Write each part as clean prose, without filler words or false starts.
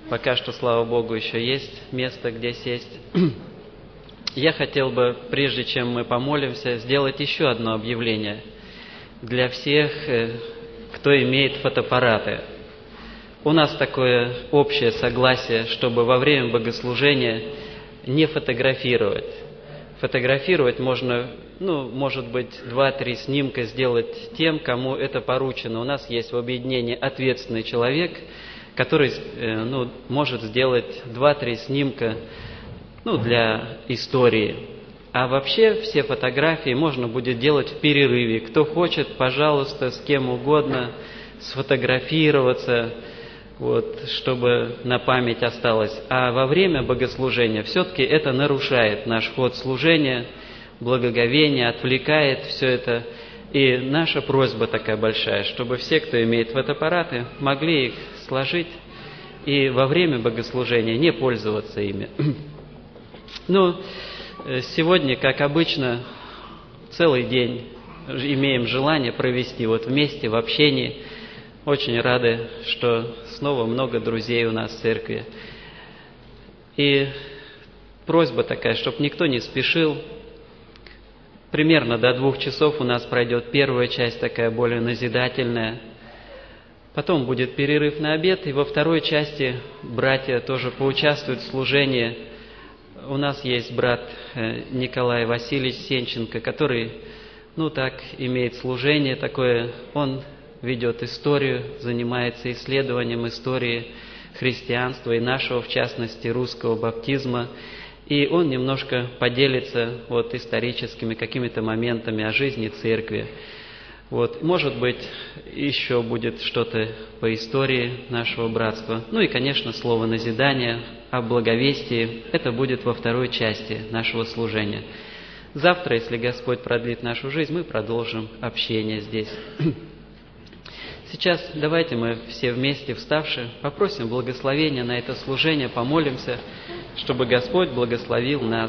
Пока что, слава Богу, еще есть место, где сесть. Я хотел бы, прежде чем мы помолимся, сделать еще одно объявление для всех, кто имеет фотоаппараты. У нас такое общее согласие, чтобы во время богослужения не фотографировать. Фотографировать можно, может быть, 2-3 снимка сделать тем, кому это поручено. У нас есть в объединении ответственный человек, который может сделать 2-3 снимка для истории. А вообще все фотографии можно будет делать в перерыве. Кто хочет, пожалуйста, с кем угодно сфотографироваться, чтобы на память осталось. А во время богослужения все-таки это нарушает наш ход служения, благоговение, отвлекает все это. И наша просьба такая большая, чтобы все, кто имеет фотоаппараты, могли их сложить и во время богослужения не пользоваться ими. Сегодня, как обычно, целый день имеем желание провести вместе в общении. Очень рады, что снова много друзей у нас в церкви. И просьба такая, чтобы никто не спешил. Примерно до 2 часов у нас пройдет первая часть, такая более назидательная. Потом будет перерыв на обед, и во второй части братья тоже поучаствуют в служении. У нас есть брат Николай Васильевич Сенченко, который, имеет служение такое. Он ведет историю, занимается исследованием истории христианства и нашего, в частности, русского баптизма. И он немножко поделится историческими какими-то моментами о жизни церкви. Может быть, еще будет что-то по истории нашего братства. И, конечно, слово назидания о благовестии. Это будет во второй части нашего служения. Завтра, если Господь продлит нашу жизнь, мы продолжим общение здесь. Сейчас давайте мы все вместе, вставши, попросим благословения на это служение, помолимся, чтобы Господь благословил нас.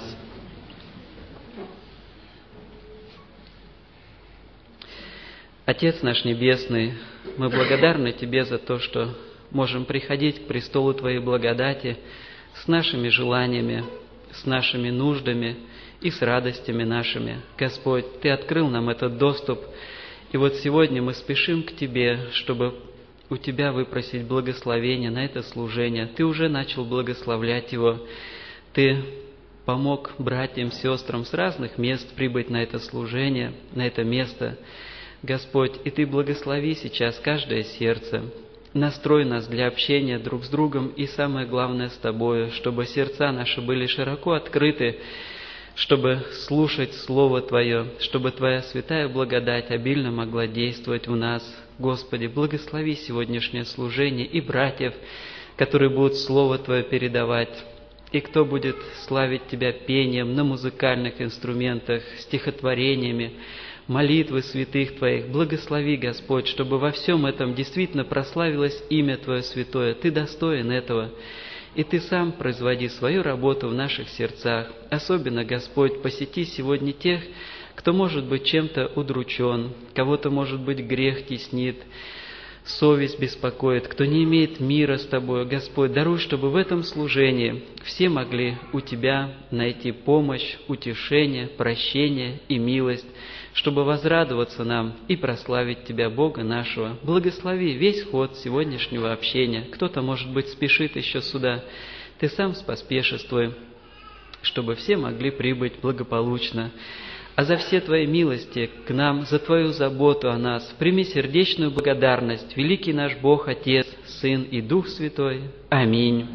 Отец наш Небесный, мы благодарны Тебе за то, что можем приходить к престолу Твоей благодати с нашими желаниями, с нашими нуждами и с радостями нашими. Господь, Ты открыл нам этот доступ, и сегодня мы спешим к Тебе, чтобы у Тебя выпросить благословение на это служение. Ты уже начал благословлять его. Ты помог братьям, сестрам с разных мест прибыть на это служение, на это место. Господь, и Ты благослови сейчас каждое сердце. Настрой нас для общения друг с другом и, самое главное, с Тобою, чтобы сердца наши были широко открыты, чтобы слушать Слово Твое, чтобы Твоя святая благодать обильно могла действовать в нас. Господи, благослови сегодняшнее служение и братьев, которые будут Слово Твое передавать, и кто будет славить Тебя пением на музыкальных инструментах, стихотворениями, молитвы святых Твоих. Благослови, Господь, чтобы во всем этом действительно прославилось имя Твое святое. Ты достоин этого. И Ты сам производи свою работу в наших сердцах. Особенно, Господь, посети сегодня тех, кто может быть чем-то удручен, кого-то, может быть, грех теснит, совесть беспокоит, кто не имеет мира с Тобой. Господь, даруй, чтобы в этом служении все могли у Тебя найти помощь, утешение, прощение и милость, чтобы возрадоваться нам и прославить Тебя, Бога нашего. Благослови весь ход сегодняшнего общения. Кто-то, может быть, спешит еще сюда. Ты сам споспешествуй, чтобы все могли прибыть благополучно. А за все Твои милости к нам, за Твою заботу о нас, прими сердечную благодарность, великий наш Бог, Отец, Сын и Дух Святой. Аминь.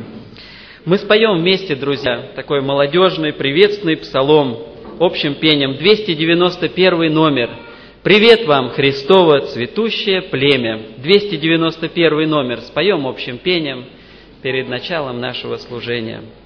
Мы споем вместе, друзья, такой молодежный приветственный псалом общим пением, 291 номер. «Привет вам, Христово цветущее племя». 291 номер. Споем общим пением перед началом нашего служения.